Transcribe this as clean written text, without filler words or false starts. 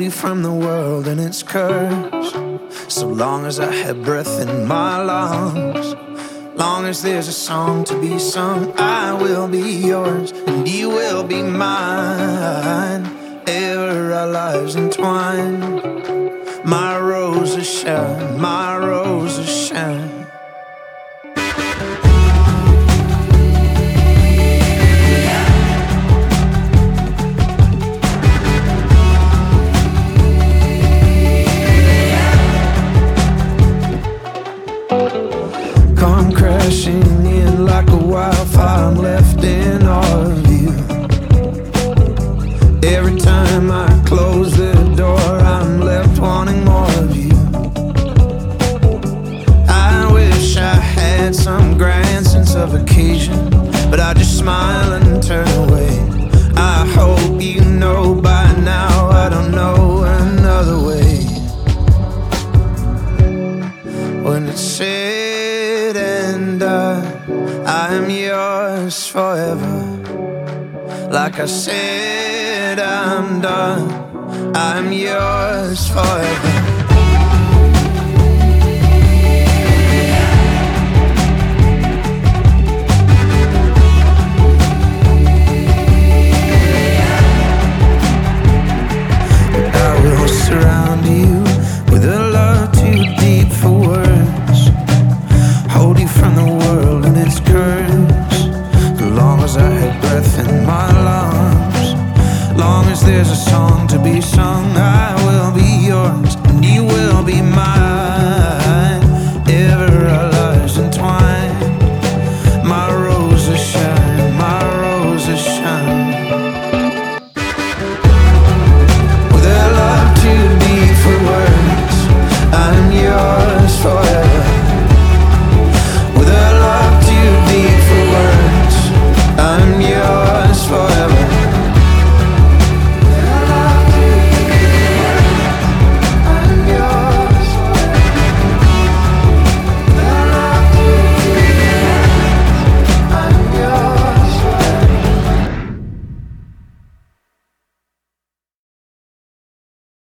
free from the world and its curse. So long as I have breath in my lungs, long as there's a song to be sung, I will be yours and you will be mine. Ever our lives entwined, my roses shine, my roses shine. Come crashing in like a wildfire, I'm left in awe of you. Every time I close the door, I'm left wanting more of you. I wish I had some grand sense of occasion, but I just smile and turn away. I hope you know by now I don't know another way. When it's said and done, I am yours forever. Like I said, I'm done, I'm yours forever.